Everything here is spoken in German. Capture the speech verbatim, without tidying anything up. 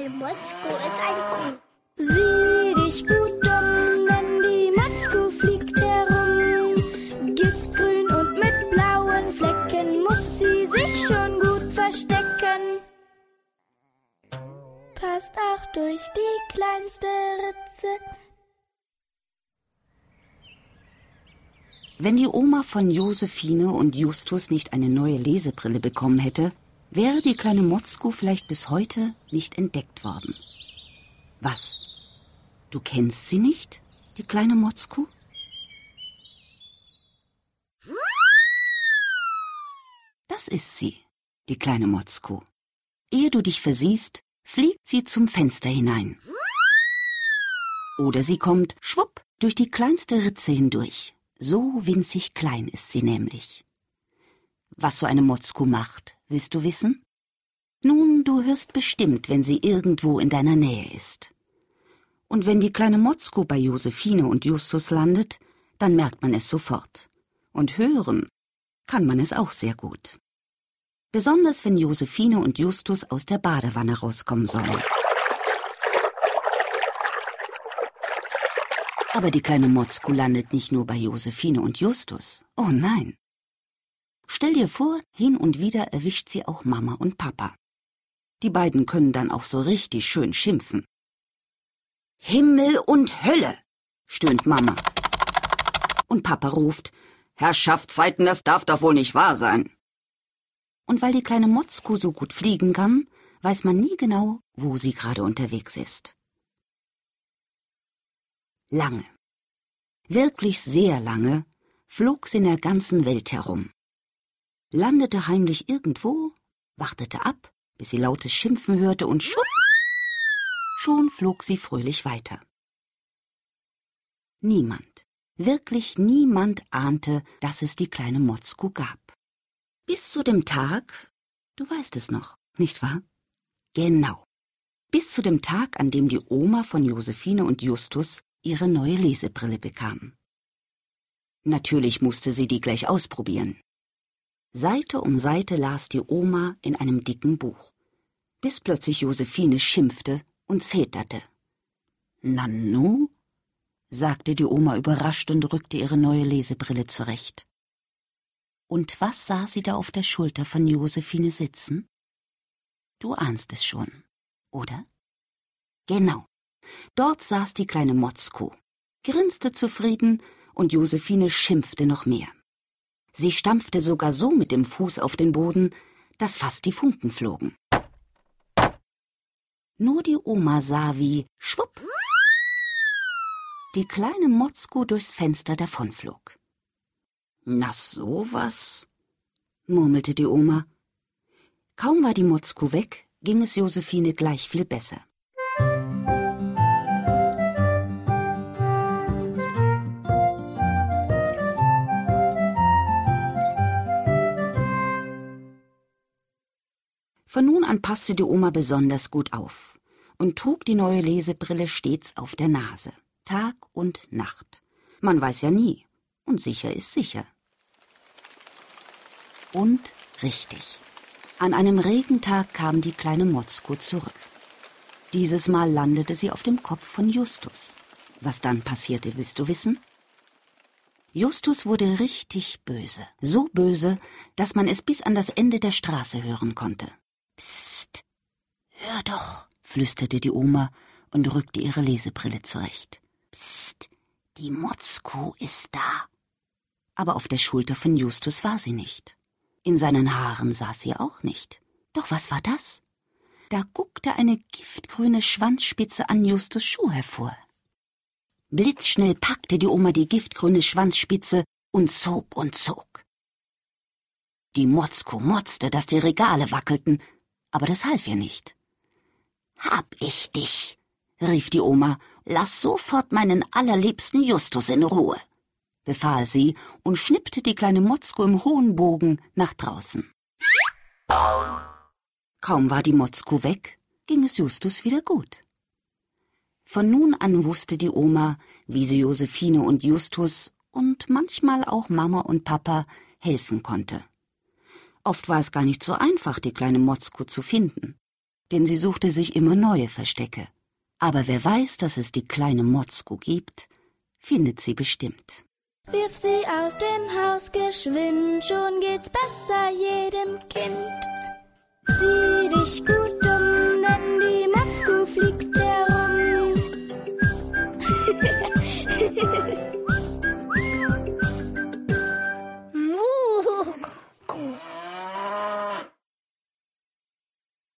Weil Motzko ist ein Kuh. Sieh dich gut um, denn die Motzko fliegt herum. Giftgrün und mit blauen Flecken muss sie sich schon gut verstecken. Passt auch durch die kleinste Ritze. Wenn die Oma von Josephine und Justus nicht eine neue Lesebrille bekommen hätte, wäre die kleine Motzko vielleicht bis heute nicht entdeckt worden. Was? Du kennst sie nicht, die kleine Motzko? Das ist sie, die kleine Motzko. Ehe du dich versiehst, fliegt sie zum Fenster hinein. Oder sie kommt, schwupp, durch die kleinste Ritze hindurch. So winzig klein ist sie nämlich. Was so eine Motzko macht, willst du wissen? Nun, du hörst bestimmt, wenn sie irgendwo in deiner Nähe ist. Und wenn die kleine Motzko bei Josephine und Justus landet, dann merkt man es sofort. Und hören kann man es auch sehr gut. Besonders wenn Josephine und Justus aus der Badewanne rauskommen sollen. Aber die kleine Motzko landet nicht nur bei Josephine und Justus. Oh nein. Stell dir vor, hin und wieder erwischt sie auch Mama und Papa. Die beiden können dann auch so richtig schön schimpfen. Himmel und Hölle, stöhnt Mama. Und Papa ruft, Herrschaftszeiten, das darf doch wohl nicht wahr sein. Und weil die kleine Motzko so gut fliegen kann, weiß man nie genau, wo sie gerade unterwegs ist. Lange, wirklich sehr lange, flog sie in der ganzen Welt herum. Landete heimlich irgendwo, wartete ab, bis sie lautes Schimpfen hörte und schupp, schon flog sie fröhlich weiter. Niemand, wirklich niemand ahnte, dass es die kleine Motzko gab. Bis zu dem Tag, du weißt es noch, nicht wahr? Genau, bis zu dem Tag, an dem die Oma von Josephine und Justus ihre neue Lesebrille bekam. Natürlich musste sie die gleich ausprobieren. Seite um Seite las die Oma in einem dicken Buch, bis plötzlich Josephine schimpfte und zeterte. »Nanu?« sagte die Oma überrascht und rückte ihre neue Lesebrille zurecht. Und was sah sie da auf der Schulter von Josephine sitzen? Du ahnst es schon, oder? Genau. Dort saß die kleine Motzko, grinste zufrieden und Josephine schimpfte noch mehr. Sie stampfte sogar so mit dem Fuß auf den Boden, dass fast die Funken flogen. Nur die Oma sah, wie, schwupp, die kleine Motzko durchs Fenster davonflog. »Na sowas«, murmelte die Oma. Kaum war die Motzko weg, ging es Josephine gleich viel besser. Von nun an passte die Oma besonders gut auf und trug die neue Lesebrille stets auf der Nase, Tag und Nacht. Man weiß ja nie, und sicher ist sicher. Und richtig, an einem Regentag kam die kleine Motzko zurück. Dieses Mal landete sie auf dem Kopf von Justus. Was dann passierte, willst du wissen? Justus wurde richtig böse, so böse, dass man es bis an das Ende der Straße hören konnte. »Psst, hör doch«, flüsterte die Oma und rückte ihre Lesebrille zurecht. »Psst, die Motzko ist da.« Aber auf der Schulter von Justus war sie nicht. In seinen Haaren saß sie auch nicht. Doch was war das? Da guckte eine giftgrüne Schwanzspitze an Justus Schuh hervor. Blitzschnell packte die Oma die giftgrüne Schwanzspitze und zog und zog. Die Motzko motzte, dass die Regale wackelten, aber das half ihr nicht. »Hab ich dich«, rief die Oma, »lass sofort meinen allerliebsten Justus in Ruhe«, befahl sie und schnippte die kleine Motzko im hohen Bogen nach draußen. Kaum war die Motzko weg, ging es Justus wieder gut. Von nun an wusste die Oma, wie sie Josephine und Justus und manchmal auch Mama und Papa helfen konnte. Oft war es gar nicht so einfach, die kleine Motzko zu finden. denn sie suchte sich immer neue Verstecke. Aber wer weiß, dass es die kleine Motzko gibt, findet sie bestimmt. Wirf sie aus dem Haus geschwind, schon geht's besser jedem Kind. Sie